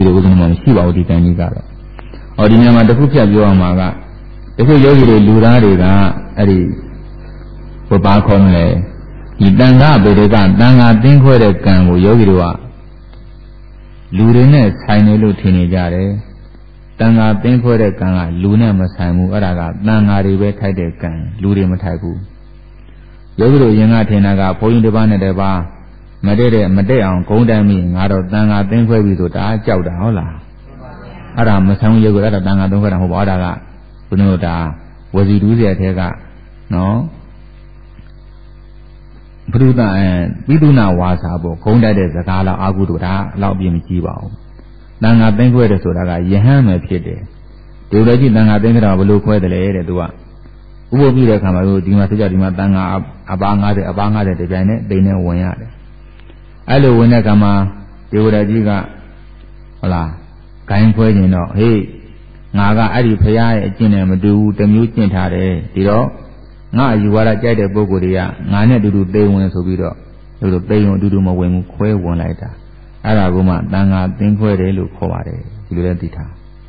ဥဒ္ဓမှာမရှိပါဘူးဒီကံကြီးကတော့အော်ဒီနေရာမှာတစ်ခုဖြတ်ပြောအောင်မှာကတချို့ယောဂီတွေလူသားတွေကအဲ့ဒီဘုရားခေါ်မလဲဒီတန်ခါပေတွေကတန်ခါသင်းခွဲတဲ့ကံကိုယောဂီတို့ကလူတွေနဲ့ဆိုင်နေလို့ထင်နေကြတယ်တန်ခါသင်းခွဲတဲ့ကံကလူနဲ့မဆိုင်ဘူးအဲ့ဒါကတန်ခါတွေပဲထိုက်တဲ့ကံလူတွေမထိုက်ဘူးယောဂီတို့ရင်ကထင်တာကဘုန်းကြီးတစ်ပါးနဲ့တစ်ပါးမတည့်အောင်ဂုံးတိုင်းမိငါတော့တန်ခါသင်းခွဲပြီဆိုတာကြောက်တာဟုတ်လားအဲ့ဒါမဆိုင်ဘူးယောဂီအဲ့ဒါတန်ခါသင်းခွဲတာမဟုတ်ပါအဲ့ဒါကဘုန်းတို့ဒါဝစီတူးစီအထက်ကနော်ဘုရုဒ္ဓပိတုနာဝါစာပေါ့ဂုံးတိုက်တဲ့စကားလောက်အာဟုတို့ဒါလောက်ပြင်းမကြည့်ပါဘူးတန်ခါသင်းခွဲတယ်ဆိုတာကယဟန်ပဲဖြစ်တယ်ဒီလိုကြည့်တန်ခါသင်းခွဲတာဘယ်လိုခွဲတယ်လဲတဲ့သူကဥပုပ်ပြတဲ့အခါမှာဒီမှာသိကြဒီမှာတန်ခါအပါ90အပါ90တပြိုင်နဲ့တိန်နဲ့ဝင်ရတယ်အဲ့လိုဝင်တဲ့အခါမှာဒီဝရကြီးကဟုတ်လားဂိုင်းခွဲခြင်းတော့ဟေးငါကအဲ့ဒီဖရာရဲ့အကျင့်နဲ့မတူဘူးတမျိုးကျင့်ထားတယ်ဒီတော့ငါအယူဝါဒကြိုက်တဲ့ပုဂ္ဂိုလ်တွေကငါနဲ့အတူတူသိဝင်ဆိုပြီးတော့သူတို့သိဝင်အတူတူမဝင်ဘူးခွဲဝင်လိုက်တာအဲ့ဒါကမှတန်ခါသင်းခွဲတယ်လို့ခေါ်ပါတယ်ဒီလိုလည်းသိထား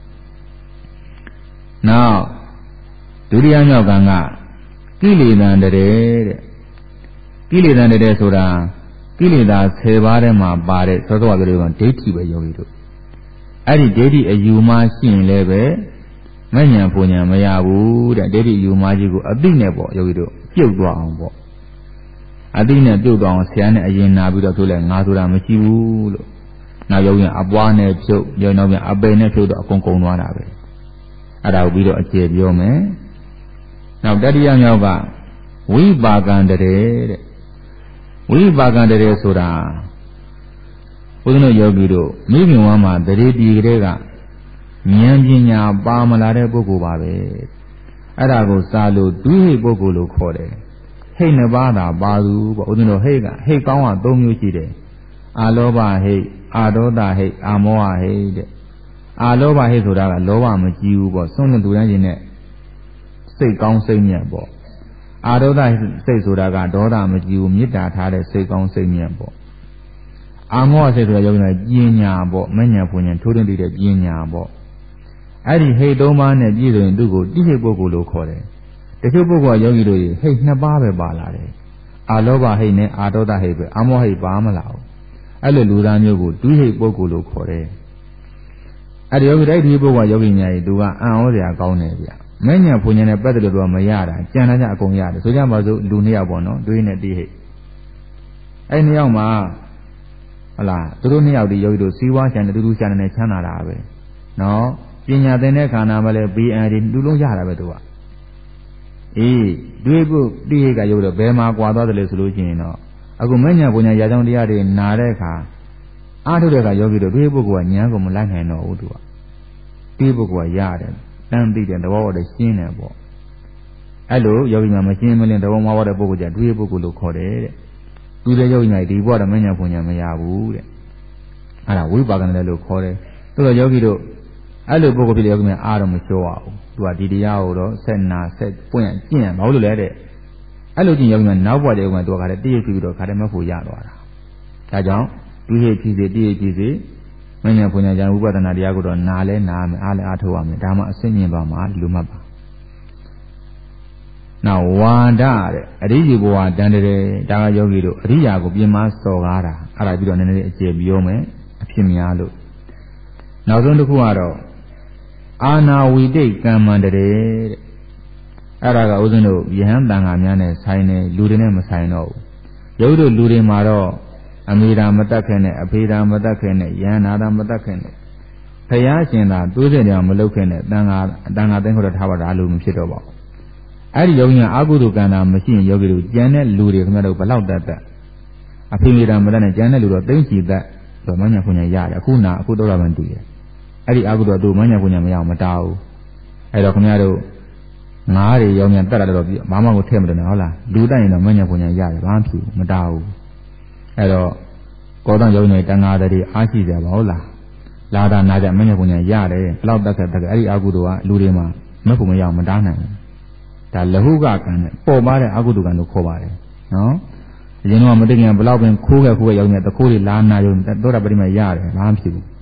နောက်ဒုတိယမြောက်ကံကကိလေသာတရေတဲ့ကိလေသာတရေဆိုတာကိလေသာ10ပါးထဲမှာပါတဲ့သောသောပြောတဲ့ဒိဋ္ဌိပဲယောဂီတို့အဲ့ဒီဒိဋ္ဌိအယူမှရှိရင်လည်းပဲမဉ္ဇဉ်ပူဉ္ဇဉ်မရဘူးတဲ့ဒိဋ္ဌိအယူမှကြီးကိုအသိနဲ့ပေါ့ယောဂီတို့ပြုတ်သွားအောင်ပေါ့အသိနဲ့ပြုတ်သွားအောင်ဆရာနဲ့အရင်နာပြီးတော့ဆိုလဲငါဆိုတာမရှိဘူးလို့နောက်ယောဂီအပွားနဲ့ဖြုတ်ယောနောက်ပြန်အပယ်နဲ့ဖြုတ်တော့အကုန်ကုန်သွားတာပဲအဲ့ဒါကိုပြီးတော့အကျေပြောမယ်နောက်တတိယမြောက်ကဝိပါကံတရေတဲ့ဝိပါကံတရေဆိုတာဘုရားတို့ယောဂီတို့မိခင်ဝမ်းမှာတရေတီကလေးကဉာဏ်ပညာပါမလာတဲ့ပုဂ္ဂိုလ်ပါပဲအဲ့ဒါကိုစာလို့ဒုဟိပုဂ္ဂိုလ်လို့ခေါ်တယ်ဟိတ်နှစ်ပါးသာပါသူပေါ့ဦးဇင်းတို့ဟိတ်ကောင်းက3မျိုးရှိတယ်အာလောဘဟိတ်အာဒေါသဟိတ်အာမောဟဟိတ်တဲ့အာလောဘဟိတ်ဆိုတာကလောဘမကြည့်ဘူးပေါ့ဆုံးတဲ့သူတိုင်းချင်းနဲ့စိတ်ကောင်းစိတ်မြတ်ပေါ့အာဒေါသစိတ်ဆိုတာကဒေါသမကြည့်ဘူးမေတ္တာထားတဲ့စိတ်ကောင်းစိတ်မြတ်ပေါ့အာမောဟစိတ်ဆိုတာယောဂီတို့ပညာပေါ့မဉ္ဇဉ်ပူဉ္ဇဉ်ထိုးထွင်းတဲ့ပညာပေါ့အဲ့ဒီဟိတ်3ပါးနဲ့ပြည့်စုံရင်သူ့ကိုတိဟိတ်ပုဂ္ဂိုလ်လို့ခေါ်တယ်တချို့ပုဂ္ဂိုလ်ကယောဂီတို့ဟိတ်2ပါးပဲပါလာတယ်အာလောဘဟိတ်နဲ့အာဒေါသဟိတ်ပဲအာမောဟဟိတ်ပါမလာဘူးအဲ့လိုလူသားမျိုးကိုဒုဟိတ်ပုဂ္ဂိုလ်လို့ခေါ်တယ်အဲ့ဒီယောဂီဒီပုဂ္ဂိုလ်ကယောဂီများကြီးသူကအံ့ဩစရာကောင်းတယ်ဗျမဉ္ဇဉ်ပူဉ္ဇဉ်နဲ့ပတ်သက်လို့တော့မရတာကြံတာကြအကုန်ရတယ်ဆိုကြပါစို့လူ2ယောက်ပေါ့နော်တွေးနဲ့တိဟိတ်အဲ့2ယောက်မှာဟုတ်လားသူတို့2ယောက်ဒီယောဂီတို့စီးပွားချမ်းတူတူချမ်းနဲ့ချမ်းသာတာပဲနော်ပညာသင်တဲ့ခန္ဓာမှာလည်း BN ဒီလူလုံးရတာပဲသူကအေးတွေးဖို့တိဟိတ်ကယောဂီတို့ဘယ်မှာကွာသွားတယ်လဲဆိုလို့ရှိရင်တော့အခုမဉ္ဇဉ်ပူဉ္ဇဉ်ရာကြောင့်တရားတွေနာတဲ့အခါအားထုတ်တဲ့အခါယောဂီတို့တွေးပုဂ္ဂိုလ်ကဉာဏ်ကိုမလိုက်နိုင်တော့ဘူးသူကတွေးပုဂ္ဂိုလ်ကရတယ်တန်းသိတယ်သဘောပေါက်တယ်ရှင်းတယ်ပေါ့အဲ့လိုယောဂီများမရှင်းမလင်းသဘောမပေါက်တဲ့ပုဂ္ဂိုလ်ကြတွေးပုဂ္ဂိုလ်လို့ခေါ်တယ်တဲ့သူတဲ့ယောဂီများဒီဘဝတော့မဉ္ဇဉ်ပူဉ္ဇဉ်မရဘူးတဲ့အဲ့ဒါဝိပါကံတယ်လို့ခေါ်တယ်သို့တော့ယောဂီတို့အဲ့လိုပုဂ္ဂိုလ်ဖြစ်တဲ့ယောဂီများအားတော့မလျှော့ရဘူးသူကဒီတရားကိုတော့ဆက်နာဆက်ပွင့်ကျင့်ဘာလို့လဲတဲ့အဲ့လိုကျင့်ယောဂီများနောက်ဘဝတည်းကသူကခါတဲ့တည့်ရပြီးတော့ခါတဲ့မဖို့ရသွားတာဒါကြောင့်ဒုဟိတ်ဖြစ်စေတည့်ရဖြစ်စေမဉ္ဇဉ်ပူဉ္ဇဉ်ဉာဏ်ဥပဒနာတရားကိုတော့နာလဲနာမယ်အားလဲအားထုတ်ရမယ်ဒါမှအစစ်မြင်ပါမှာဒီလိုမှတ်ပါနောက်ဝါဒတဲ့အရိယဘဝတန်တရေဒါကယောဂီတို့အရိယာကိုပြင်မစော်ကားတာအဲ့ဒါပြီးတော့နည်းနည်းအကျေပြောမယ်အဖြစ်များလို့နောက်ဆုံးတစ်ခုကတော့အာနာဝိတိတ်ကမ္မန္တရေတဲ့အဲ့ဒါကဥစဉ်တို့ယဟန်တန်ခါများနဲ့ဆိုင်နေလူတွေနဲ့မဆိုင်တော့ဘူးယောဂီတို့လူတွေမှာတော့အမေရာမတတ်ခင်နဲ့အဖေရာမတတ်ခင်နဲ့ယဟန်နာတာမတတ်ခင်နဲ့ဖယားရှင်သာတွေးတဲ့ကြောင်မလုပ်ခင်နဲ့တန်ခါသိန်းခေါ်တော့ထားပါတာလို့မဖြစ်တော့ပါဘူးအဲ့ဒီယောဂီကအာဟုတုကံတာမရှိရင်ယောဂီတို့ကျန်တဲ့လူတွေခင်ဗျားတို့ဘလောက်တတ်အဖေရာမတတ်နဲ့ကျန်တဲ့လူတော့သိမ့်ချီတတ်ဆိုမညာဖွညာရတယ်အခုတော့မှတူတယ်အဲ့ဒီအာဟုတုကသူမညာဖွညာမရအောင်မတားဘူးအဲ့တော့ခင်ဗျားတို့ငါးတွေရောမြန်တတ်တာတော့ဘာမှကိုထည့်မတယ်နော်ဟုတ်လားလူတတ်ရင်တော့မညာဖွညာရတယ်ဘာမှဖြစ်မတားဘူးအဲ့တော့ကောတောင်ယောဂီတွေတန်ဃာတွေအားရှိကြပါဟုတ်လားလာတာနာကြမညာဖွညာရတယ်ဘလောက်တတ်ခဲ့အဲ့ဒီအာဟုတုကလူတွေမှာမဖို့မရအောင်မတားနိုင်ဘူးဒါလဟုကကံနဲ့ပေါ်ပါတဲ့အာဟုတုကံလို့ခေါ်ပါတယ်နော်အရင်တော့မသိခင်ဘလောက်ပင်ခိုးခဲ့ရောက်နေတခိုးတွေလာနာရုံသောတာပတိမရတယ်ဘာမှဖြစ်ဘူး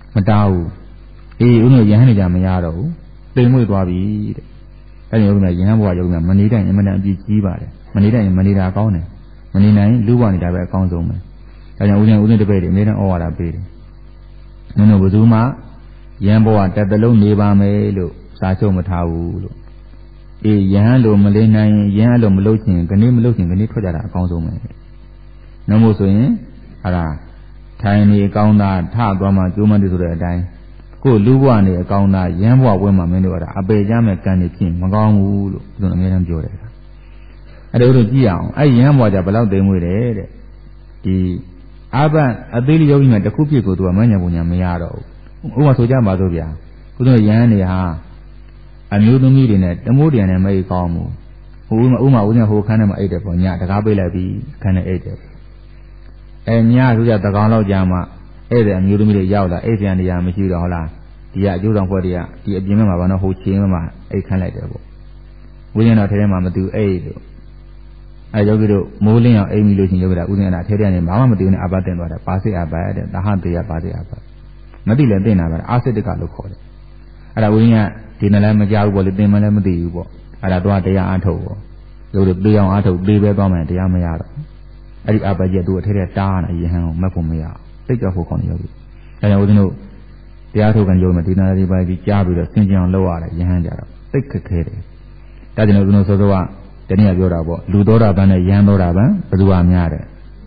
Matau, Uno Yanija Mayaro, they move Bobby. And you may Yamwa, you may Manita and Madame Giba, Manita and Manita Gone, Manina, Luan, Dava Consumer. And you wouldn't debate it, made an order baby. Nuno Buzuma, Yamboa, that the low neighbor may look, Sacho Matau. Yalo Malina, Yalo Malotin, Ganim looking, and it put that consumer. No more saying, Ara, tiny Gauna, Tagama, Juma to the dime. Go Luani, Gauna, Yamwa, women, Menora, Abe Yamek, and King, Magong, don't make them do it. I don't know, I Yamwa, about them with it. The Abba, a daily yogi at the cookie go to a mania when Yamiaro. Who was so Yamadovia? Couldn't Yanni ha? A new meeting at the Modian and May Calmu. Uma wouldn't hold Canama aid upon Yat, the Gabella be kind of aid. And ya who got the Galo Jama, Eda and Udumi Yauda, Asian Yamishi Hola, the Judan for the Abimama who Chima, a kind of devil. We are not telling Mamma to aid. I don't know, Molin or Amy losing Yoga, wouldn't I tell you, Mamma doing about them, but a passy abad, the hunt they are body abad. Madilla then I asked the Galo for it. And I wouldn't didn't let my job what the demon do, and I don't they are Anto. You would be on Anto, be a government, the Amayara. I did Abaja do a terrier down a year, Mapomea, take a hook on you. And I wouldn't know the Ato and Yoma did not by the job with a single on lower at Yahanda. Take a kid. That you know, so do I, the near Yorabo, Ludora Bana Yandora, Padua Miare.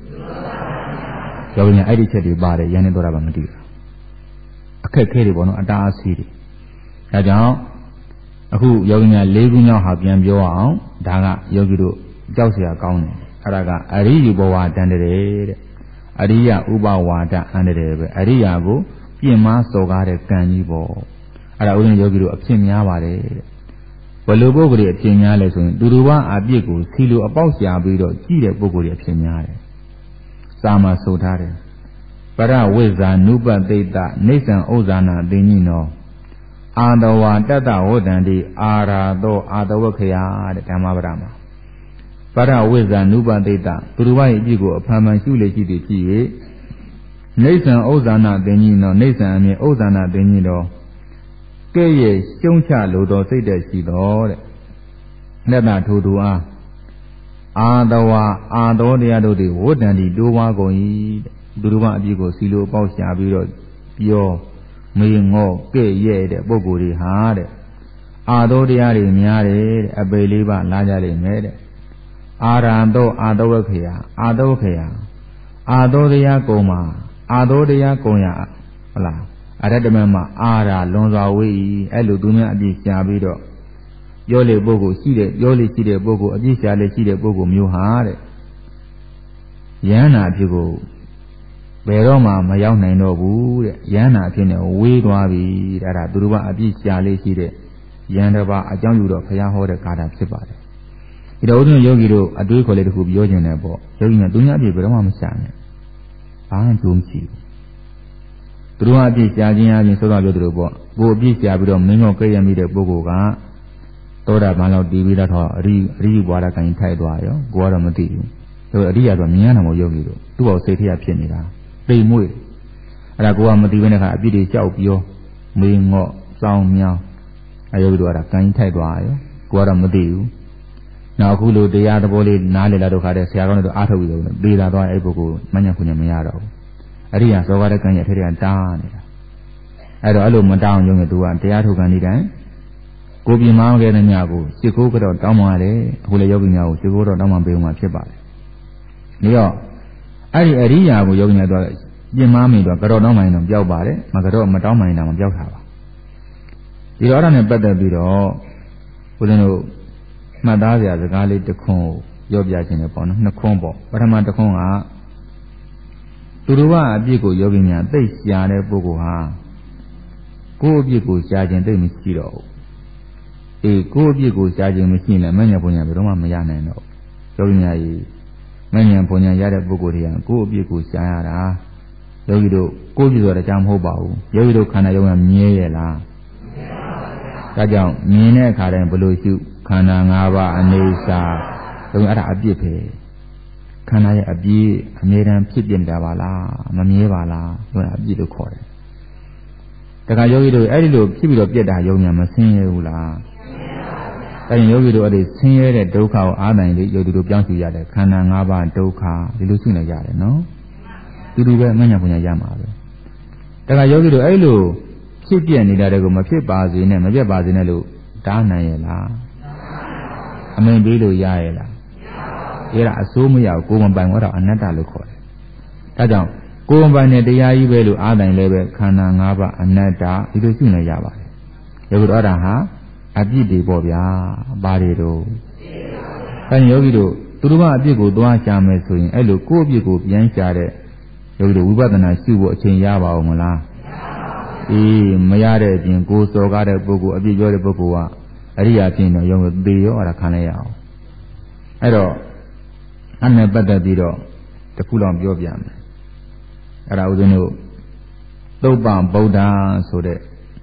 Going at each body, Yanidora Madia. A kid, one at our city. That now, who Yogina living now have Yambo, Daga, Yogido, Josia County. Araga, Ari Boa Dandere, Aria Uba Wada Andere, Aria Go, Pima Sogare Canibo, Arawin Yogido, Pimiavare, Palogo, Pimiales, Duruba, Abigo, Silu, Abosia Bido, Gide Bogori, Pimiare, Sama Sotare, Para Weza, Nuba Data, Nathan Ozana, Denino, Adawa, Data Odandi, Ara, do Adawakaya, the Tamabrama. Para Weza, Nuba Data, Turuai Jigo, Pamanshule Gidi, Nathan Ozana, Denino, Nathan, Ozana, Denino, Gay, Shuncha, Ludo, say that she do. Never to do a Adawa, Ado, the Ado, the wood and the Dua go eat, Duruba Jigo, Silo, Bosha, Pio, Mingo, Gay, ye, the Boguri, hard. Ado, the Ari, Miare, a believer, Lajari, made. Arando, Adokea, Ado de Yagoma, Ado de Yagoya, La, Aradamama, Ara, Lonzawi, Eluduna, di Yabido, Yole Bogo, Yoli Side Bogo, Adisha, Side Bogo, Muhare Yana Jigo, Beroma, Mayana Nobu, Yana Tina, Wigwabi, Duruba, Adisha, Side, Yanaba, Ajamudo, Payaho, the Kada Sibade. It wasn't Yogi, a do collect who be Yogan about, Yogi, do not be Brahma San. I don't see. Throughout this Yajin in Soda Yodobo, go be Yabido, Mingo Kay and Mida Bogoga, Toda Malo Divida, Re-Wada can tie Dwyer, Guada Mati, so a Ria Miana Yogi, two or say here Pianida. They move. Aragoa Mativena, Bidi Chaupio, Mingo, Sound Meow. I Yogi can tie Dwyer, Guada Mati. Now, Hulu, the other body, Nali Ladocada, Siaron, the Atawi, Bida, Ebogo, Manacunia Miaro. Aria, so what I can get here down. I don't allow Madame Young to one theatre candidate. Go be Mount and Yago, Chico, Damale, Hula Yogino, Chico, Daman Bima Chibal. Neo, Aria, Yogina dollars. Jimami, the Garodoma of Jobare, Magaro, Madama in Jobhava. The other better below, wouldn't know. Madazia, the Gali de Con, Yobiakin upon the combo, but I'm at the Conga. Turua, Bigo Yogina, they Siane Bogoha. Go Bigo Sergeant de Mosquito. A go Bigo Sergeant Machine, and many upon Roma Mayana. Yogina, many upon Yada Bogoria, go Bigo Siara. Yogido, go to the Jam Hobao, Yogido Canayo and Miela. Tajam, Mina Karen below you. Kanangava Anesa, don't add a beer. Can I a beer, a maiden pigeon davala, Mamievala, when I did the court. တခါယောဂီတို့အဲ့ဒီလိုဖြစ်ပြီးတော့ပြက်တာယုံညာမဆင်းရဲဘူးလားအဲ့ဒီယောဂီတို့အဲ့ဒီဆင်းရဲတဲ့ဒုက္ခကိုအာတိုင်းလေးယောဂီတို့ပြောင်းချရတယ်ခန္ဓာ၅ပါးဒုက္ခဒီလိုရှင်းနေကြတယ်နော်တူတူပဲအမှန်ညာပညာရမှာပဲတခါယောဂီတို့အဲ့လိုဖြစ်ပြနေတာတွေကိုမဖြစ်ပါစေနဲ့မပြတ်ပါစေနဲ့လို့တားနိုင်ရဲ့လားအမိန်ပေးလို့ရရဲ့လားအဲ့ဒါအစိုးမရဘူးကိုယ်မပိုင်တော့အနတ္တလို့ခေါ်တယ်ဒါကြောင့်ကိုယ်ပိုင်တဲ့တရားကြီးပဲလို့အာတိုင်းလည်းပဲခန္ဓာ၅ပါးအနတ္တဒီလိုရှင်းနေရပါတယ်ယောဂီတို့အဲ့ဒါဟာအပြစ်တွေပေါ့ဗျာဘာတွေတော့အဲယောဂီတို့သူတို့ကအပြစ်ကိုသွားရှာမယ်ဆိုရင်အဲ့လိုကိုယ့်အပြစ်ကိုပြန်ရှာတဲ့ယောဂီတို့ဝိပဿနာရှုဖို့အချိန်ရပါဦးမလားအေးမရတဲ့အပြင်ကိုယ်စော်ကားတဲ့ပုဂ္ဂိုလ်အပြစ်ပြောတဲ့ပုဂ္ဂိုလ်ကအရိယာဖြစ်နေရောသေရောအဲ့ဒါခံလိုက်ရအောင်အဲ့တော့အဲ့နဲ့ပတ်သက်ပြီးတော့တခုလောက်ပြောပြမယ်အဲ့ဒါဦးဇင်းတို့သုပ္ပဗုဒ္ဓဆိုတဲ့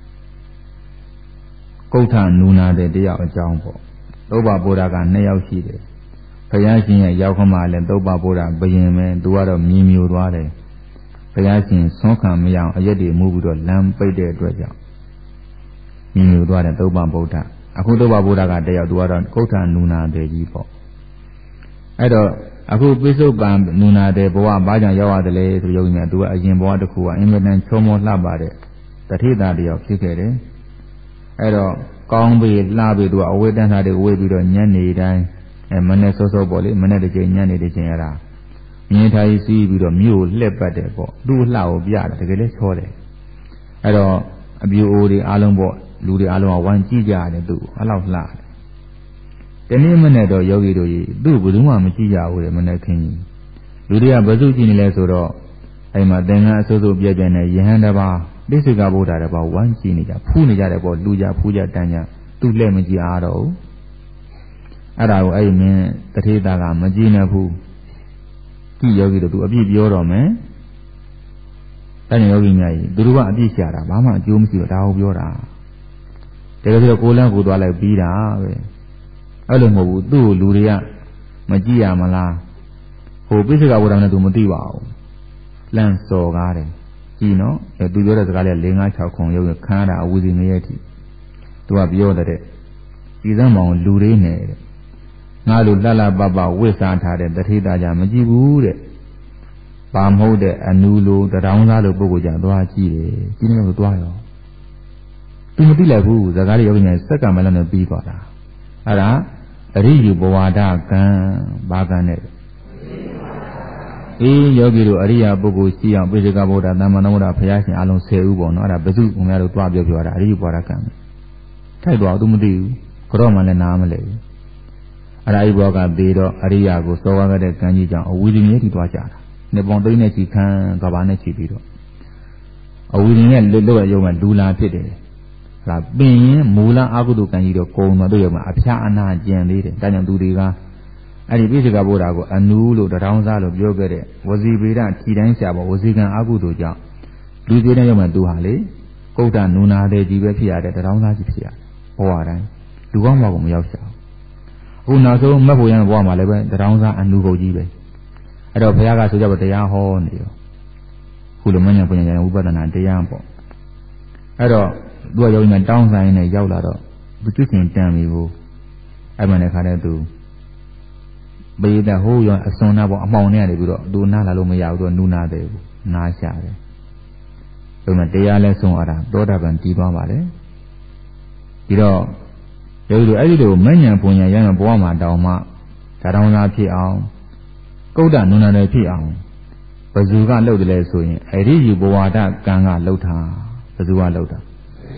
ကုဋ္ဌနူနာတဲ့တရားအကြောင်းပေါ့သုပ္ပဗုဒ္ဓက2ယောက်ရှိတယ်ဘုရားရှင်ရဲ့ရောက်ခမလည်းသုပ္ပဗုဒ္ဓဘယင်ပဲသူကတော့မြည်မျိုးသွားတယ်ဘုရားရှင်ဆွမ်းခံမရအောင်အရက်တွေမူပြီးတော့လမ်းပိတ်တဲ့အတွက်ကြောင့်မြည်မျိုးသွားတယ်သုပ္ပဗုဒ္ဓအခုသုပ္ပဗုဒ္ဓကတယောက်သူကတော့ကုဋ္ဌနူနာတဲ့ကြီးပေါ့အဲ့တော့အခုပိစုပန်နူနာတဲ့ဘဝဘာကြောင့်ရောက်ရတယ်လဲဆိုရုံနဲ့သူကအရင်ဘဝတစ်ခုကအင်မတန်ချောမောလှပတဲ့တထိတာတယောက်ဖြစ်ခဲ့တယ်အဲ့တော့ကောင်းပြီလှပြီသူကအဝေးတန်းသားတွေဝေးပြီးတော့ညနေတိုင်းမနေ့စောစောပေါ့လေမနေ့တစ်ချိန်ညနေတစ်ချိန်အဲ့ဒါမြင်းထိုင်စီးပြီးတော့မြို့လှက်ပတ်တယ်ပေါ့သူ့လှကိုပြတယ်တကယ်လဲချောတယ်အဲ့တော့အပြူအိုတွေအားလုံးပေါ့လူတွေအားလုံးကဝိုင်းကြည့်ကြရတယ်သူ့အဲ့လောက်လှတယ်တနေ့မနေ့တော့ယောဂီတို့ကြီးသူ့ဘယ်သူမှမကြည့်ကြဘူးလေမနေ့ခင်းကြီးလူတွေကဘယ်သူကြည့်နေလဲဆိုတော့အဲ့မှာသင်္ကန်းအစိုးစိုးပြည့်ပြည့်နဲ့ယဟန်တစ်ပါးပိစိကဗုဒ္ဓတစ်ပါးဝိုင်းကြည့်နေကြဖူးနေကြတယ်ပေါ့လူကြဖူးကြတန်းကြသူ့လက်မကြည့်အားတော့ဘူးအဲ့ဒါကိုအဲ့မင်းတထေသာကမကြည့်နဲ့ဘူးကြည့်ယောဂီတို့သူအပြစ်ပြောတော့မယ်အဲ့ဒီယောဂီများကြီးသူတို့ကအပြစ်ရှာတာဘာမှအကျိုးမရှိတော့ဒါကိုပြောတာတကယ်ဆိုကိုယ်လန်းကိုသွားလိုက်ပြီးတာပဲအဲ့လိုမဟုတ်ဘူးသူ့ကိုလူတွေကမကြည့်ရမလားဟိုပိစိကဗုဒ္ဓနဲ့သူမသိပါဘူးလန့်စော်ကားတယ်ကြည့်နော်သူပြောတဲ့စကားလေး4 5 6ခုရုပ်ရခန်းတာအဝီစီမရဲ့တိသူကပြောတဲ့ဒီသမ်းမောင်လူတွေနဲ့တဲ့ငါလိုလှလှပပဝိစားထားတဲ့တထိတာကြမကြည့်ဘူးတဲ့ဘာမဟုတ်တဲ့အနူလိုတရောင်းသားလိုပုဂ္ဂိုလ်ကြသွားကြည့်တယ်ကြည့်နေလို့သွားရောသူမသိလိုက်ဘူးစကားလေးရုပ်ရစက္ကန့်မလည်းနဲ့ပြီးသွားတာအဲ့ဒါအရိယဘဝဒကံဘာကံနဲ့အေးယောဂီတို့အရိယာပုဂ္ဂိုလ်ရှိအောင်ပိစိကဗုဒ္ဓသမ္မာသမ္ဗုဒ္ဓဘုရားရှင်အလုံး10ဦးပေါ့နော်အဲ့ဒါဘယ်သူခင်ဗျားတို့တွားပြောတာအရိယဘဝဒကံထိုက်တော့သူမသိဘူးကြောမှလည်းနားမလဲဘူးအဲ့ဒါအိဘောကသေးတော့အရိယာကိုစောဝါခဲ့တဲ့ကံကြီးကြောင့်အဝီဒီမြဲတီတွားကြတာနှစ်ပေါင်းသိန်းနဲ့ချီခံကဘာနဲ့ချီပြီးတော့အဝီဒီနဲ့လွတ်ရရုံကလူလာဖြစ်တယ်ဒါပင်ရင်မူလအကုသိုလ်ကံကြီးတော့ကုံတော့တို့ရုံမှာအဖျားအနာကျန်သေးတယ်ဒါကြောင့်သူတွေကအဲ့ဒီပိစိကဗုဒ္ဓကိုအနူးလို့တရောင်းစားလို့ပြောခဲ့တဲ့ဝစီဗေဒထီတိုင်းဆရာပေါ်ဝစီကံအကုသိုလ်ကြောင့်လူသေးတဲ့ရုံမှာသူဟာလေကုဋ္ဌနူနာတဲ့ကြီးပဲဖြစ်ရတဲ့တရောင်းစားကြီးဖြစ်ရတယ်ဘဝတိုင်းလူကောင်းဘဝကိုမရောက်ရှာဘူးအခုနောက်ဆုံးမက်ဖို့ရန်ဘဝမှာလည်းပဲတရောင်းစားအနူးကုန်ကြီးပဲအဲ့တော့ဘုရားကဆိုကြပါတရားဟောနေရောခုလိုမဉ္ဇဉ်ပညာဉာဏ်ဝိပဿနာတရားပေါ့အဲ့တော့သူကယောဂီများတောင်းဆိုင်နဲ့ရောက်လာတော့သူကျွတ်ချင်တန်ပြီဘူးအဲ့မှလည်းခါတဲ့သူဘေးတဲ့ဟိုးရောအစွန်နာပေါ့အမှောင်နဲ့နေပြီးတော့သူနားလာလို့မရဘူးသူနူနာတယ်ဘူးနားရှာတယ်အဲ့မှတရားလဲဆုံးရတာသောတာပန်တည်သွားပါလေပြီးတော့ယောဂီတို့အဲ့ဒီလိုမဉ္ဇဉ်ပညာဉာဏ်ဘဝမှာတောင်းမှဓာတောင်းသားဖြစ်အောင်ကုဋ္ဌနူနာတယ်ဖြစ်အောင်ဘယ်သူကလှုပ်တယ်လဲဆိုရင်အရိယဘဝဒကံကလှုပ်တာဘယ်သူကလှုပ်တာ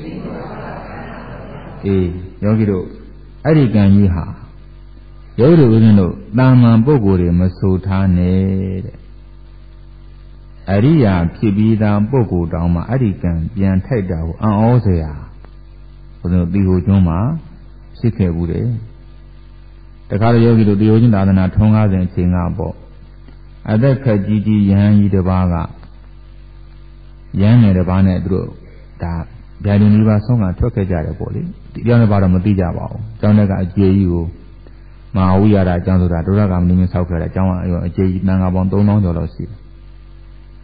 အေးယောဂီတို့အဲ့ဒီကံကြီးဟာယောဂီတို့ဦးဇင်းတို့တာမန်ပုဂ္ဂိုလ်တွေမဆိုထားနဲ့တဲ့အရိယာဖြစ်ပြီးသားပုဂ္ဂိုလ်တောင်မှအဲ့ဒီကံပြန်ထိုက်တာကိုအံ့ဩစရာဦးဇင်းတို့ဒီဟိုကျွန်းမှာဖြစ်ခဲ့ဘူးတယ်တခါတော့ယောဂီတို့ဒီဟိုကျွန်းသာသနာထွန်းကားစဉ်အချိန်ကပေါ့အသက်ခက်ကြီးကြီးယဟန်ကြီးတစ်ပါးကယဟန်ငယ်တစ်ပါးနဲ့သူတို့ဒါဗျာဒိုနီးပါးဆုံးကထွက်ခဲ့ကြတယ်ပေါ့လေဒီကြောင့်လည်းဘာတော့မသိကြပါဘူးကျောင်းထဲကအကျေကြီးကိုမဟာဝိရဒအကျောင်းဆိုတာဒုရကမင်းမင်းဆောက်ခဲ့တဲ့အကျောင်းကအကျေကြီးတန်ခါပေါင်း3000ကျော်လောက်ရှိတယ်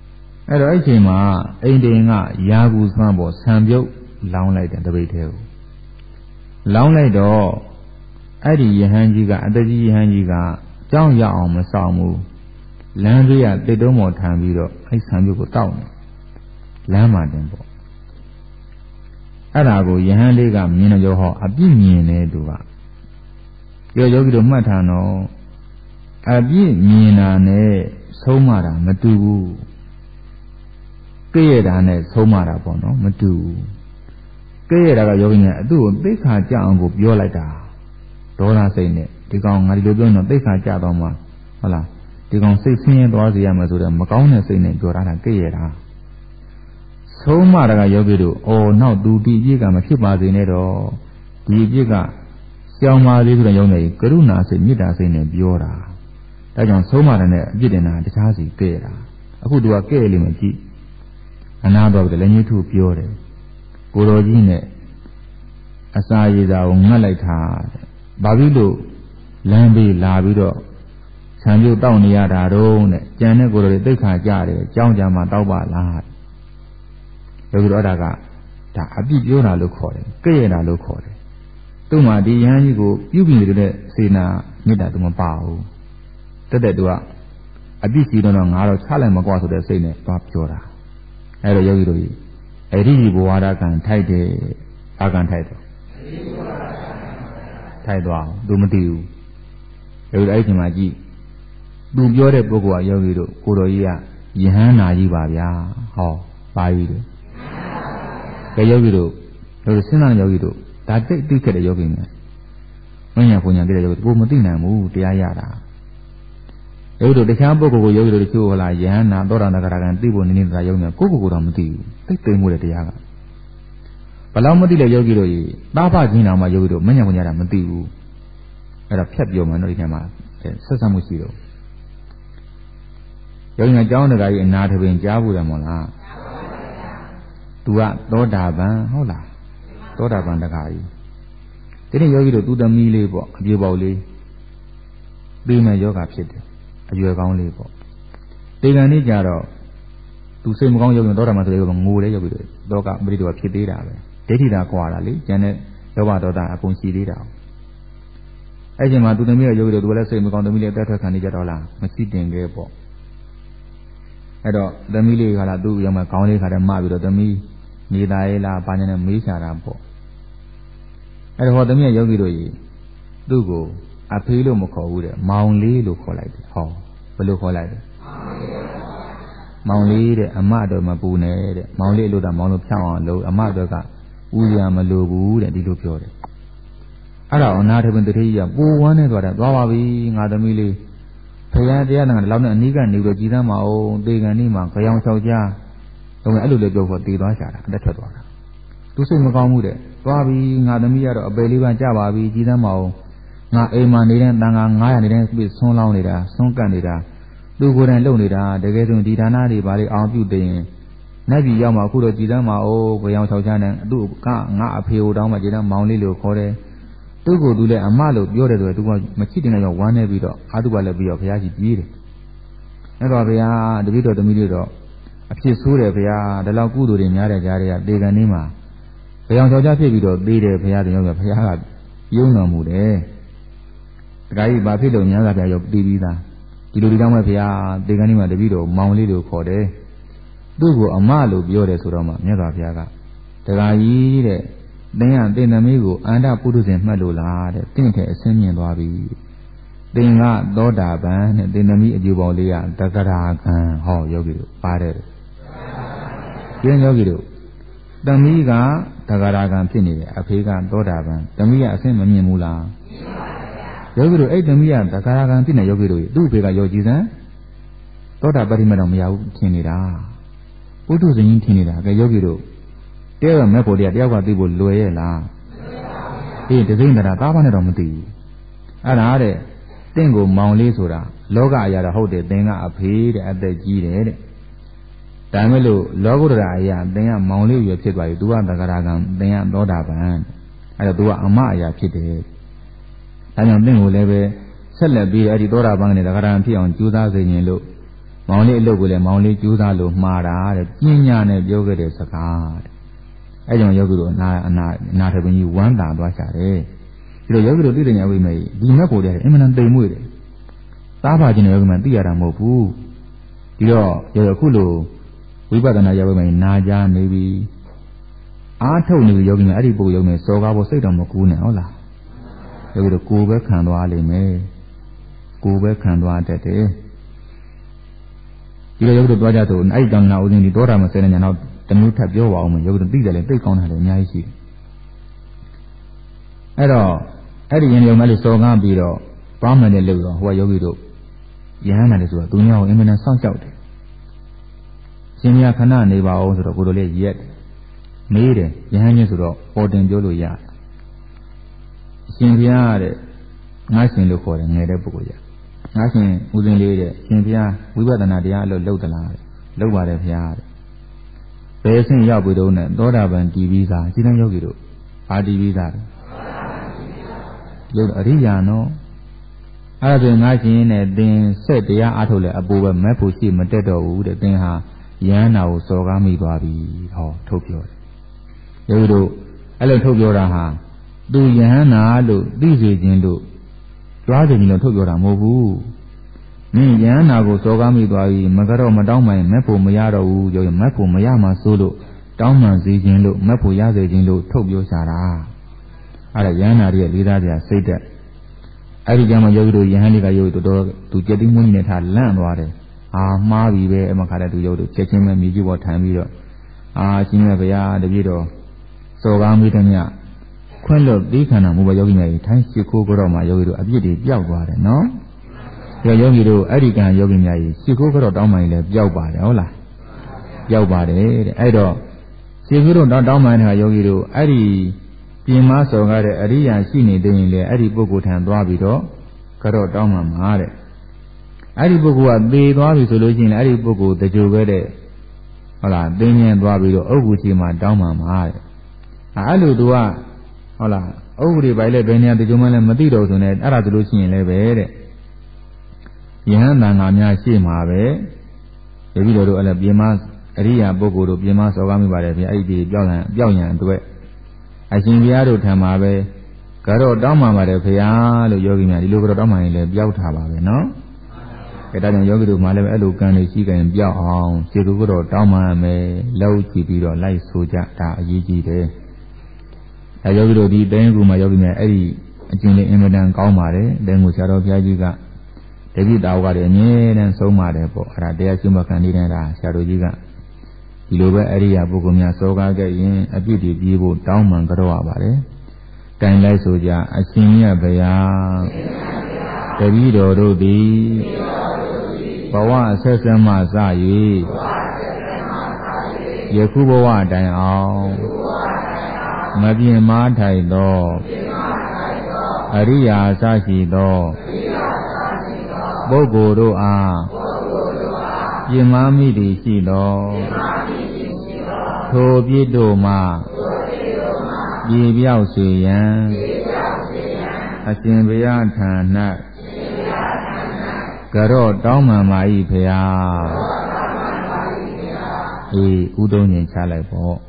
အဲ့တော့အဲ့ချိန်မှာအိမ်တိန်ကယာကူဆွမ်းပေါ်ဆံပြုတ်လောင်းလိုက်တယ်တပိတ်သေးကိုလောင်းလိုက်တော့အဲ့ဒီယဟန်ကြီးကအတကြီးယဟန်ကြီးကကြောင်းရအောင်မဆောင်ဘူးလမ်းဘေးကတစ်တုံးပေါ်ထိုင်ပြီးတော့အဲ့ဆံပြုတ်ကိုတောက်နေလမ်းမှာတင်ပေါ့အဲ့ဒါကိုယဟန်လေးကမြင်တော့ဟောအပြစ်မြင်နေသူကယောဂီတို့မှတ်ထားတော့အပြစ်မြင်တာနဲ့ဆုံးမတာမတူဘူးကဲ့ရတာနဲ့ဆုံးမတာပေါ့နော်မတူဘူးကဲ့ရတာကယောဂီကအသူ့ကိုသိက္ခာကြအောင်ကိုပြောလိုက်တာဒေါသစိတ်နဲ့ဒီကောင်ငါဒီလိုပြောရင်တော့သိက္ခာကြတော့မှဟုတ်လားဒီကောင်စိတ်ဆင်းရဲသွားစေရမယ်ဆိုတော့မကောင်းတဲ့စိတ်နဲ့ပြောတာကဲ့ရတာဆုံးမတာကယောဂီတို့အော်နောက်သူဒီအပြစ်ကမဖြစ်ပါစေနဲ့တော့ဒီအပြစ်ကကြောင်ပါလေးဆိုတော့ယောဂီကရုဏာစိတ်မေတ္တာစိတ်နဲ့ပြောတာဒါကြောင့်ဆုံးမတာနဲ့အပြစ်တင်တာတခြားစီကဲ့တာအခုသူကကဲ့လိမ့်မယ်ကြည့်အနာတော့လည်းလက်ညှိုးထိုးပြောတယ်ကိုတော်ကြီးနဲ့အစာရည်စာကိုငတ်လိုက်တာတဲ့ဘာဖြစ်လို့လမ်းဘေးလာပြီးတော့ဆံပြုတ်တောက်နေရတာတော့တဲ့ကြံတဲ့ကိုတော်တွေသိက္ခာကြတယ်ကြောင်းကြမှာတောက်ပါလားယောဂီတော်ဒါအပြစ်ပြောတာလို့ခေါ်တယ်ကဲ့ရတာလို့ခေါ်တယ်သူ့မှာဒီယဟန်ကြီးကိုပြုပြင်နေတဲ့စေနာမေတ္တာသူမပါဘူးတက်သူကအပြစ်စီတော့ငါတော့ချလိုက်မကွာဆိုတဲ့စိတ်နဲ့သွားပြောတာအဲ့တော့ယောဂီတို့အဲ့ဒီဘဝရကံထိုက်တယ်အာကံထိုက်တော့ထိုက်သွားသူမသိဘူးယောဂီအဲ့ဒီမှာကြည့်သူပြောတဲ့ပုဂ္ဂိုလ်ကယောဂီတို့ကိုတော်ကြီးကယဟန်နာကြီးပါဗျာဟောပါပြီလေကဲယောဂီတို့စဉ်းစားယောဂီတို့ဒါတိတ်သိခဲ့တဲ့ယောဂီများမညာပုံညာတဲ့ယောဂီကိုမသိနိုင်ဘူးတရားရတာယောဂီတို့တခြားပုဂ္ဂိုလ်ကိုယောဂီတို့ချိုးဟလာယဟန်နာသောတာနာဂရကံသိဖို့နည်းနည်းသာယောဂီများကိုယ့်ကိုယ်တော့မသိဘူးသိသိမှုတဲ့တရားကဘယ်လောက်မသိလဲယောဂီတို့ကြီးသားဖချင်းတော်မှာယောဂီတို့မညာပုံညာတာမသိဘူးအဲ့ဒါဖြတ်ပြောမှတော့ဒီထဲမှာဆက်ဆက်မှုရှိတော့ယောဂီများကျောင်းတကာကြီးအနာထပင်ကြားဘူးတယ်မို့လားသူကသောတာပန်ဟုတ်လားသောတာပန်တကာကြီးဒီနေ့ယောဂီတို့သူသမီးလေးပေါ့အပြူပေါက်လေးပြီးမဲ့ယောဂဖြစ်တယ်အရွယ်ကောင်းလေးပေါ့တေကံនេះကြတော့သူစိတ်မကောင်းယောဂီသောတာပန်ဆိုတဲ့ငိုတဲ့ယောဂီတို့လောကပရိဒေဝဖြစ်သေးတာပဲဒိဋ္ဌိတာကွာတာလေကျန်တဲ့ယောဘဒေါသအကုန်ရှိသေးတာအဲ့ဒီမှာသူသမီးရဲ့ယောဂီတို့သူလည်းစိတ်မကောင်းသမီးလေးအသက်ထွက်ခံနေကြတော့လားမရှိတင်ခဲ့ပေါ့အဲ့တော့သမီးလေးကလာသူ့ရောက်မှခေါင်းလေးခါတည်းမပြီးတော့သမီးနေသားရဲ့လားဘာညာနဲ့မေးချတာပေါ့အဲ့တော့ဟောသမီးရဲ့ယောဂီတို့ကြီးသူ့ကိုအဖေးလို့မခေါ်ဘူးတဲ့မောင်လေးလို့ခေါ်လိုက်တယ်ဟောဘယ်လိုခေါ်လိုက်လဲမောင်လေးတဲ့အမတော်မပူနဲ့တဲ့မောင်လေးလို့တာမောင်လို့ဖြောင်းအောင်လို့အမတော်ကဦးရမလို့ဘူးတဲ့ဒီလိုပြောတယ်အဲ့တော့အနာထပင်တတိယပူဝမ်းနေသွားတယ်သွားပါပြီငါသမီးလေးဖရာတရားနာလောက်နဲ့အနီးကနေပြီးတော့ကြည်သမ်းမအောင်တေကန်នេះမှာကြောင်ချောက်ကြားတော့အဲ့လိုလေးပြောဖို့တည်သွားချတာအသက်ထွက်သွားတာသူစိတ်မကောင်းဘူးတဲ့သွားပြီငါသမီးကတော့အပယ်လေးပါကြပါပြီကြည်သမ်းမအောင်ငါအိမ်မှာနေတဲ့တန်ခါ900နေတဲ့ပြီးဆွန်းလောင်းနေတာဆွန်းကန့်နေတာသူကိုယ်တိုင်လုံနေတာတကယ်ဆိုဒီဌာနတွေဘာလေးအောင်ပြုတ်တင်နတ်ပြည်ရောက်မှအခုတော့ကြည်သမ်းမအောင်ကြောင်ချောက်ကြားနေသူကငါအဖေကိုတောင်းမှကြည်သမ်းမောင်လေးလို့ခေါ်တယ်သူ့ကိုသူလည်းအမလို့ပြောတယ်ဆိုတော့သူကမချစ်တင်တော့ဝမ်းနေပြီးတော့အာတုပါလည်းပြီးတော့ဘုရားကြီးပြေးတယ်အဲ့တော့ဘုရားတပည့်တော်သမီးတွေတော့အဖြစ်ဆိုးတယ်ဘုရားဒီလောက်ကုသိုလ်တွေများတဲ့ကြားတွေကတေကန်နေမှာဘယောင်ချောက်ချဖြစ်ပြီးတော့သေးတယ်ဘုရားတင်ရောက်ဘုရားကယုံတော်မူတယ်တခါကြီးဘာဖြစ်လို့များသာဘုရားရောက်ပြီးပြီးသားဒီလိုဒီကြောင့်ပဲဘုရားတေကန်နေမှာတပည့်တော်မောင်လေးတို့ခေါ်တယ်သူ့ကိုအမလို့ပြောတယ်ဆိုတော့မှမြတ်စွာဘုရားကတခါကြီးတဲ့သင်ကသင်သမီးကိုအန္တပုထုဇဉ်မှတ်လို့လားတဲ့တင့်ထဲအစင်းမြင်သွားပြီသင်ကသောတာပန်တဲ့သင်သမီးအကျိုးပေါင်းလေးကတဂရာကံဟောယောဂီတို့ပါတယ်ကျင်းယောဂီတို့သမီးကတဂရာကံဖြစ်နေတယ်အဖေကသောတာပန်သမီးကအစင်းမမြင်ဘူးလားမြင်ပါဗျာယောဂီတို့အဲ့သမီးကတဂရာကံဖြစ်နေယောဂီတို့သူ့အဖေကယောကြည်စံသောတာပတိမတော့မရဘူးထင်နေတာပုထုဇဉ်ကြီးထင်နေတာကဲယောဂီတို့တဲမဲ့ဖို့တရားတယောက်ကသိဖို့လွယ်ရဲ့လားအေးတစိမ့်တာသားပါနဲ့တော့မသိဘူးအဲ့ဒါတဲ့တင့်ကိုမောင်လေးဆိုတာလောကအရာတော့ဟုတ်တယ်သင်ကအဖေတဲ့အသက်ကြီးတယ်တဲ့ဒါမဲ့လို့လောကုတ္တရာအရာသင်ကမောင်လေးရွယ်ဖြစ်သွားပြီ तू ကသဂရာကံသင်ကသောတာပန်အဲ့တော့ तू ကအမအရာဖြစ်တယ်ဒါကြောင့်တင့်ကိုလည်းပဲဆက်လက်ပြီးအဲ့ဒီသောတာပန်နဲ့သဂရာကံဖြစ်အောင်ကြိုးစားစေရင်လို့မောင်လေးအလုပ်ကိုလည်းမောင်လေးကြိုးစားလို့မှားတာတဲ့ပညာနဲ့ပြောခဲ့တဲ့စကားတဲ့အဲကြောင့်ယောဂီတို့အနာထပင်ကြီးဝမ်းသာသွားကြတယ်ဒီလိုယောဂီတို့သိတဲ့ညာဝိမေဒီမဲ့ဖို့တဲ့အင်မတန်တိမ်မွေ့တယ်သားပါခြင်းတဲ့ယောဂီမှသိရတာမဟုတ်ဘူးဒီတော့အခုလိုဝိပဿနာယောဂီမှနာကြားနေပြီအားထုတ်နေပြီယောဂီမှအဲ့ဒီပုဂ္ဂိုလ်ယောဂီမှစော်ကားဖို့စိတ်တော်မကူးနဲ့ဟုတ်လားယောဂီတို့ကိုယ်ပဲခံသွားလိမ့်မယ်ကိုယ်ပဲခံသွားတတ်တယ်ဒီလိုယောဂီတို့တွားကြဆိုအဲ့ဒီကြောင့်နာဦးဇင်းဒီသောတာမဆယ်တဲ့ညာတော့တမျိုးထပ်ပြောပါအောင်မယ်ယောဂီတို့သိတယ်လေသိကောင်းတာလည်းအများကြီးရှိတယ်အဲ့တော့အဲ့ဒီရင်ယုံမဲ့လို့စော်ကားပြီးတော့ပေါင်းမယ်တဲ့လို့တော့ဟိုကယောဂီတို့ယဟန်နာတယ်ဆိုတာသူများကိုအင်မတန်စောင့်ရှောက်တယ်ရှင်မြတ်ခဏနေပါအောင်ဆိုတော့ကိုလိုလေးရက်မေးတယ်ယဟန်ကြီးဆိုတော့ပေါ်တင်ပြောလို့ရတယ်ရှင်ဘုရားတဲ့ငါရှင်လို့ခေါ်တယ်ငယ်တဲ့ပုဂ္ဂိုလ်ကြီးငါရှင်ဦးဇင်းလေးတဲ့ရှင်ဘုရားဝိပဿနာတရားအလုပ်လုပ်သလားတဲ့လုပ်ပါတယ်ဘုရားတဲ့ဘယ်ဆင့်ရောက်ပြီတော့နဲ့သောတာပန်တည်ပြီးသားအရှင်ယောဂီတို့အာတည်ပြီးသားရုပ်အရိယာနော်အဲ့ဒါဆိုငါရှင်နဲ့သင်ဆက်တရားအားထုတ်လဲအပူပဲမက်ဖို့ရှိမတက်တော့ဘူးတဲ့သင်ဟာယန္နာကိုစော်ကားမိသွားပြီဟောထုတ်ပြောတယ်ယောဂီတို့အဲ့လိုထုတ်ပြောတာဟာသူယဟန္နာလို့သိစေခြင်းလို့ကြွားစေခြင်းလို့ထုတ်ပြောတာမဟုတ်ဘူးမင်းယဟန္နာကိုစော်ကားမိသွားပြီမကတော့မတောင်းမှရင်မက်ဖို့မရတော့ဘူးယောဂီမက်ဖို့မရမှဆိုလို့တောင်းမှန်စေခြင်းလို့မက်ဖို့ရစေခြင်းလို့ထုတ်ပြောရှာတာအဲ့ဒါယဟန္နာရဲ့လေးစားကြစိတ်သက်အဲ့ဒီကြမှာယောဂီတို့ယဟန်လေးကယောဂီတို့တော့သူကြက်တိမွန်းကြီးနဲ့ထားလန့်သွားတယ်အာမှားပြီပဲအမခါတဲ့သူယောဂီတို့ချက်ချင်းပဲမြေကြီးပေါ်ထိုင်ပြီးတော့အာရှင်မြတ်ဗျာတပည့်တော်စော်ကားမိတဲ့မြခွင့်လွတ်ပြီးခန္ဓာမူပဲယောဂီများကြီးထိုင်ရှိခိုးကြတော့မှယောဂီတို့အပြစ်တွေပျောက်သွားတယ်နော်ယောဂီတို့အဲ့ဒီကံယောဂီများကြီးရှိခိုးကြတော့တောင်းမှရင်လည်းပျောက်ပါတယ်ဟုတ်လားပျောက်ပါတယ်တဲ့အဲ့တော့ရှိခိုးတော့တောင်းမှရင်ယောဂီတို့အဲ့ဒီပြင်မစော်ကားတဲ့အရိယာရှိနေတဲ့ရင်လေအဲ့ဒီပုဂ္ဂိုလ်ထံသွားပြီးတော့ကတော့တောင်းမှမှာတဲ့အဲ့ဒီပုဂ္ဂိုလ်ကသေသွားပြီဆိုလို့ရှိရင်အဲ့ဒီပုဂ္ဂိုလ်တကြိုပဲတဲ့ဟုတ်လားသိဉ္ဇဉ်သွားပြီးတော့အုပ်ကူချီမှာတောင်းမှမှာတဲ့အဲ့လိုသူကဟုတ်လားအုပ်ကူတွေပိုင်းလဲဘယ်နေရာတကြိုမှလည်းမသိတော့ဆိုနေအဲ့ဒါဆိုလို့ရှိရင်လည်းပဲတဲ့ယဟန်တန်ဃာများရှေ့မှာပဲတပည့်တော်တို့အဲ့လိုပြင်မအရိယာပုဂ္ဂိုလ်တို့ပြင်မစော်ကားမိပါတယ်ဗျအဲ့ဒီပြောက်ရန်အတွက်အရှင်ဘုရားတို့ထံမှာပဲကတော့တောင်းမှပါတယ်ဘုရားလို့ယောဂီများဒီလိုကတော့တောင်းမှရင်လည်းပြောက်ထားပါပဲနော်အဲဒါကြောင့်ယောဂီတို့မှလည်းအဲ့လိုကံတွေရှိကြရင်ပြောက်အောင်ခြေကူကတော့တောင်းမှမယ်လောက်ကြည့်ပြီးတော့လိုက်ဆိုကြဒါအရေးကြီးတယ်အဲယောဂီတို့ဒီတိုင်းကူမှာယောဂီများအဲ့ဒီအကျင့်လေးအင်မတန်ကောင်းပါတယ်တိုင်းကူဆရာတော်ဘုရားကြီးကတပိတာဝကတွေအမြဲတမ်းဆုံးပါတယ်ပေါ့အဲ့ဒါတရားရှိမှခံနေတာဆရာတော်ကြီးကဒီလိုပဲအရိယာပုဂ္ဂိုလ်များစောကားခဲ့ရင်အပြစ်တွေပြေးဖို့တောင်းပန်ကြတော့ရပါတယ်။တိုင်လိုက်ဆိုကြအရှင်မြတ်ဗျာတပည့်တော်တို့သည်ဘဝဆက်ဆက်မှစ၍ယခုဘဝတိုင်အောင်မပြင်းမထိုက်သောအရိယာစရှိသောပုဂ္ဂိုလ်တို့အားပြင်းမမိသည်ရှိသောထိုပြည့်တို့မှပြေပြောက်စေရန်အရှင်ဘုရားထံ၌ကြောတောင်းမှန်ပါ၏ဖေဟာအေးဥဒုံညင်ချလိုက်ပေါ့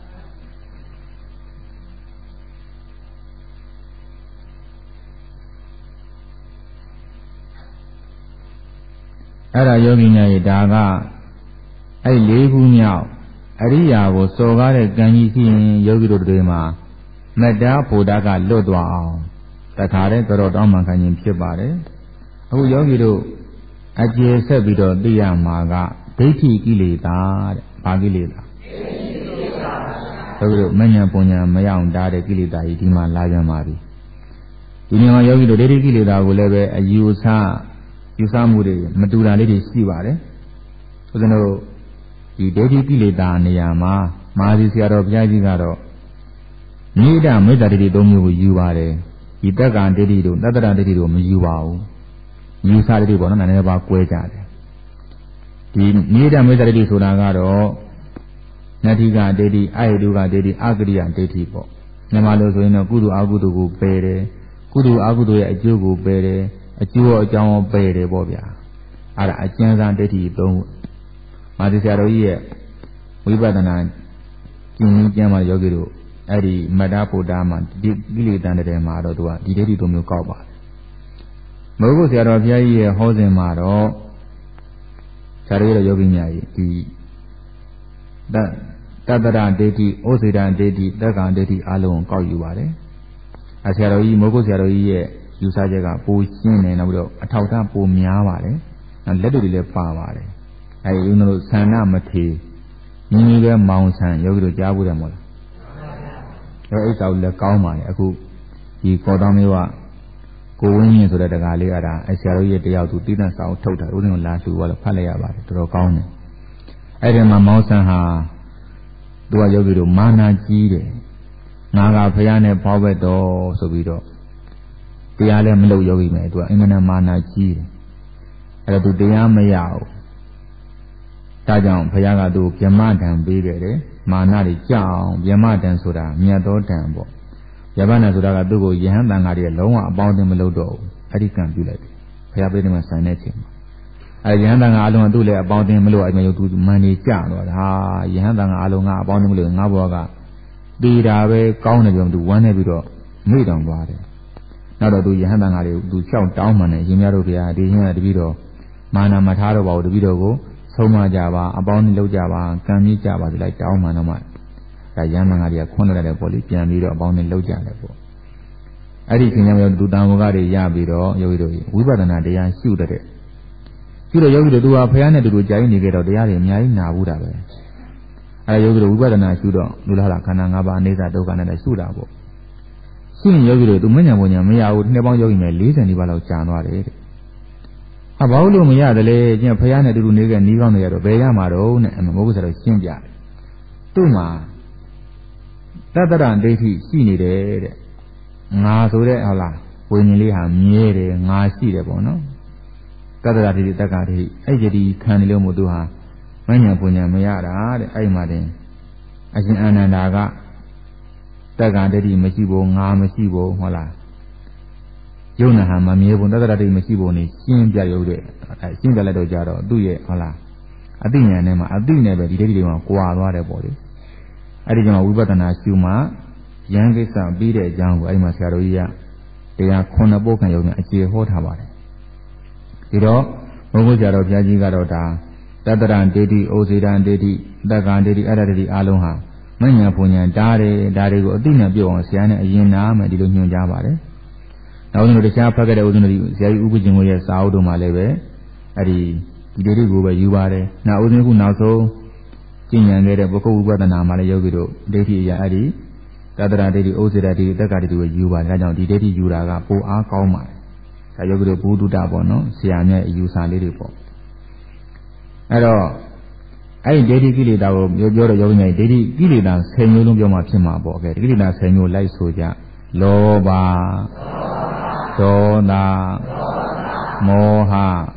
အဲ့ဒါယောဂီများရဲ့ဒါကအဲ့၄ခုမြောက်အရိယာကိုစော်ကားတဲ့ကံကြီးရှိရင်ယောဂီတို့တွေမှာမတ္တာဖို့တာကလွတ်သွားအောင်တခါတည်းကြောတောင်းမှန်ခံခြင်းဖြစ်ပါတယ်အခုယောဂီတို့အကျေဆက်ပြီးတော့သိရမှာကဒိဋ္ဌိကိလေသာတဲ့ဘာကိလေသာယောဂီတို့မဉ္ဇဉ်ပုံညာမရောက်တာတဲ့ကိလေသာကြီးဒီမှာလာပြန်ပါပြီဒီနေ့မှာယောဂီတို့ဒိဋ္ဌိကိလေသာကိုလည်းပဲအယူဆမှုတွေမတူတာလေးတွေရှိပါတယ်ဦးဇင်းတို့ဒီဒိဋ္ဌိကိလေသာနေရာမှာမဟာသီဆရာတော်ဘုရားကြီးကတော့နိဒမေတ္တာဒိဋ္ဌိ၃မျိုးကိုယူပါတယ်ဒီတက္ကံဒိဋ္ဌိတို့တတ္တရဒိဋ္ဌိတို့မယူပါဘူးယူဆဒိဋ္ဌိပေါ့နော်နည်းနည်းပါကွဲကြတယ်ဒီနိဒမေတ္တာဒိဋ္ဌိဆိုတာကတော့နတ္ထိကဒိဋ္ဌိအဟိတုကဒိဋ္ဌိအကရိယဒိဋ္ဌိပေါ့မြန်မာလိုဆိုရင်တော့ကုသိုလ်အကုသိုလ်ကိုပယ်တယ်ကုသိုလ်အကုသိုလ်ရဲ့အကျိုးကိုပယ်တယ်အကျိုးအကြောင်းကိုပယ်တယ်ပေါ့ဗျာ ara ajansa deti tong Madisaro ye Wibadana King Yama Yogiru Adi Madapo Dama Dili than the Mado di deti to Mukoba Mogo Siaravia ye Hose Maro Sarira Yoginyai that Tadara deti Osidan deti Dagan deti alone call you are Asaroi Mogo Saroi Yusajaga Pushin and Atauta Po Miaware and Leddy Pavare. I know Sana Mate Niniga Mountain Yogi Jabudamola. There is out the Kauma, Aku, he Kodamiwa, going into the Galiara, Asaroi de Yatu didn't sound total, wouldn't last to what a Paleaba to Rokone. I remember Mountain Ha do a Yogi Mana Gide. Naga Payane Povedo Sobido. The Alem Low Yogi made to Imana Mana G. At the Yamayao Tajam Payaga do Yamadan Bide, Manari Jao, Yamadan Suda, Miado Tambo. Yavana Sudaga Dugo Yahandangari alone about them Lodo. I can't do that. Payabim Sanetim. I Yandang Alon do about them Lo, I may do money Jan or Ha Yandang Alonga about them Naboga. Dirawe Kaunagum to one ebido, made on water. Now do you hand on do shout down money, Himarovia, the Hina de Vido, Mana Mataro about the Vido, Soma Java, Abound Low Java, Kami Java, like down Manama. Yamaria, Conrad Poli, Pianido, Abound in Low Java. I think you do Damogari Yabido, Yoido, we better not the shoot at it. You know, you do a piano to do Jaini get out the area, Yaina Buddha. I yogi the Ubadana Sudo, Lula Kananga, Neza Dogana Sudabo. Soon yogi to Mania Mia would never yogi may listen and develop January. About Lumia, the lay, Piana to Nega, Nigon, the Bayamaro, and Moses of Sinja. Tuma Tataran Dati, Sini, Nasure Allah, when you have near Nasi de Bono. Tatarati Takati, Ajadi, Kanilomuduha. Manya punya mayara, I madin. As in Anandaga, Tagadi Masibo, Nga Masibo, Hola. Jonah Mamie, Tadadi Masibo, Sim Jayode, I sing the letter Jaro, do ye, Hola. I think I never did one quad body. I didn't know Ubatana Suma, youngest son, be the young Imasaroia, they are Konabo and Yoga, I see a hot Hawaii. You know, Mogujaro Jajigarota. Tadaran Dedi, Ozidan Dedi, Dagan Dedi, Adadi Aloha, Manya Punya, Dare, Dina Bio, Siana, Yena, Medilu Javare. Now, the Chapaka, Zay Ubijimoya, Saudo Maleve, Adi, Dedi Guba, Yubare, now Uzu Naso, Jinya, Boko Uba, and Amala Yogido, Dedi Yadi, Tadaran Dedi, Ozidadi, Dagadi, Yuba, Rajan, Dedi Yuraga, Po Akoma, Sayogo Budu Dabono, Siana, Yusa Lilipo. I dedi Gilida, your young dedi Gilida, Senulum Yoma Pima Bog, Gilida Senu Lai Soja, Loba, Dona, Moha,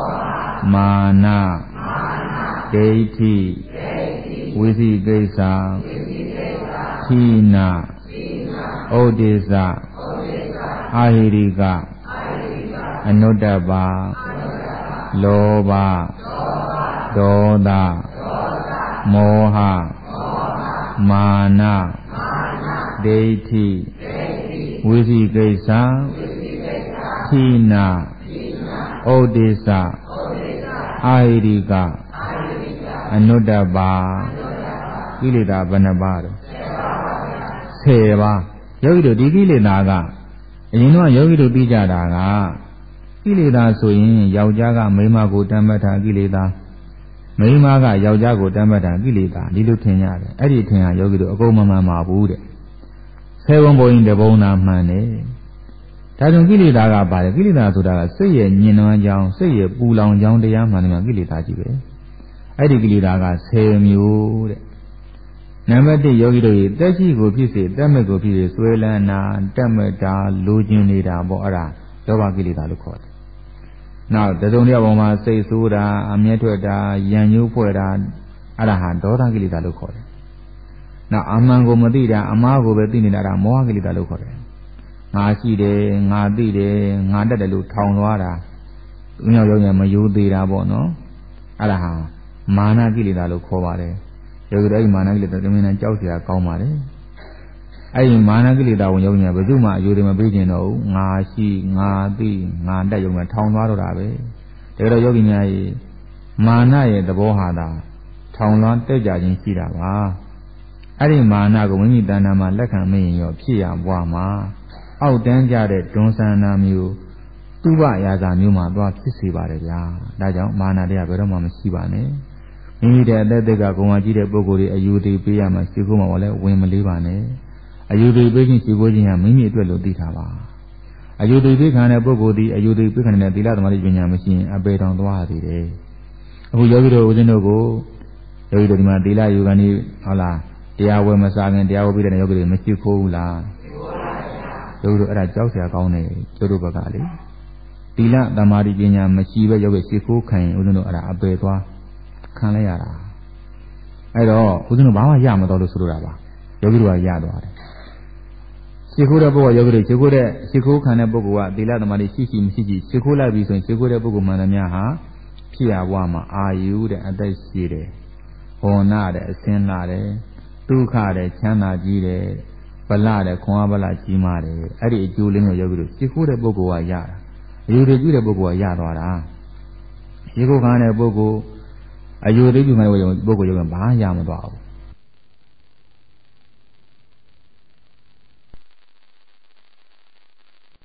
Mana, Deiti, Wizi Gesa, Tina, Odessa, Ahiriga, Anodaba, Loba, Doda, Moha, Mana, Deiti, Wizi Gesa, Tina, Odessa, Ahiriga, Anodaba, Gilida Banabar, Seva, Yogi Digili Naga, and you know Yogi to Bijadaga, Gilida Suin, Yaujaga, Memago Tamata Gilida. Maimaga Yaujago Damata Gilida, Lilu Tenya, Editing Yogi to Ogoma Mabude. 7 boy in the Bona Mane. Tajon Gilida by Gilida to the say a Nino Young, say a Bulang Young the Yaman Gilida. Edi Gilida, say mu. Number the Yogi to it, that she go pieces, Damago pieces, Swellana, Damata, Lujinida, Bora, Java Gilida Lucot. Now, there's only a woman say Suda, Amiatuada, Yanu Poeda, Arahan, Dora Gilida Lucor. Now, Amango Madida, Amago Betinida, Moa Gilida Lucor. Nasi de, Nadi de, Nada de Lu Town Wada, မြောက်ယောဂီမယိုသေးတာပေါ့နော်အဲ့ဒါဟာမာနကိလေသာလို့ခေါ်ပါတယ်ယောဂီတို့အဲ့မာနကိလေသာတမင်နဲ့ကြောက်เสียကောင်းပါတယ်အဲ့ဒီမာနကိလေသာဝင်ယောဂီကဘယ်သူမှအယိုသေးမပေးကျင်တော့ဘူးငါရှိငါသိငါတက်ယုံနဲ့ထောင်သွားတော့တာပဲဒါကြတော့ယောဂီများရဲ့မာနရဲ့သဘောဟာသာထောင်လွှမ်းတက်ကြခြင်းရှိတာပါအဲ့ဒီမာနကိုမိမိတဏ္ဍာမှာလက်ခံမရင်ရောဖြစ်ရဘွားမှာအောက်တန်းကြတဲ့ဒွန်ဆန္ဒမျိုးသူဘရာဇာမျိုးမှာသွားဖြစ်စေပါတယ်ဗျာဒါကြောင့်မာနတရားဘယ်တော့မှမရှိပါနဲ့မိမိတဲ့အသက်သက်ကဂုဏ်ဝါကြီးတဲ့ပုဂ္ဂိုလ်တွေအယူသေးပေးရမှာရှိခိုးမှာလည်းဝင်မလေးပါနဲ့အယူသေးပေးခြင်းရှိခိုးခြင်းဟာမိမိအတွက်လို့သိထားပါအယူသေးပေးခံတဲ့ပုဂ္ဂိုလ်ဒီအယူသေးပေးခံတဲ့သီလသမာဓိပညာမရှိရင်အပေတောင်သွားသေးတယ်အခုယောဂီတို့ဦးဇင်းတို့ကိုယောဂီတို့ဒီမှာသီလယူကနေဟုတ်လားတရားဝယ်မစားခင်တရားဝယ်ပြီးတဲ့ယောဂီတွေမရှိခိုးဘူးလားယောဂီတို့အဲ့ဒါကြောက်เสียကောင်းတယ်ကျတို့ဘက်ကလေသီလသမာဓိပညာမရှိပဲယောဂီရှိခိုးခံရင်ဦးဇင်းတို့အဲ့ဒါအပေသွားခံလိုက်ရတာအဲ့တော့ဦးဇင်းတို့ဘာမှရမတော်လို့ဆိုလိုတာပါယောဂီတို့ကရသွားတယ်ရှိခိုးတဲ့ပုဂ္ဂိုလ်ယောဂီတွေရှိခိုးတဲ့ရှိခိုးခံတဲ့ပုဂ္ဂိုလ်ကသီလသမာဓိရှိမရှိရှိခိုးလိုက်ပြီဆိုရင်ရှိခိုးတဲ့ပုဂ္ဂိုလ်မှန်သမျှဟာဖြစ်ရဘဝမှာအာယုတဲ့အသက်ရှိတယ်ဟောနာတဲ့အစင်းလာတယ်ဒုက္ခတဲ့ချမ်းသာကြီးတယ်ဗလတဲ့ခွန်အားဗလကြီးမားတယ်အဲ့ဒီအကျိုးလေးမျိုးယောဂီတို့ရှိခိုးတဲ့ပုဂ္ဂိုလ်ကရတာအယူတွေပြုတဲ့ပုဂ္ဂိုလ်ကရသွားတာရှိခိုးခံတဲ့ပုဂ္ဂိုလ်အယူတွေပြုခံတဲ့ပုဂ္ဂိုလ်ယောဂီဘာရမသွားဘူး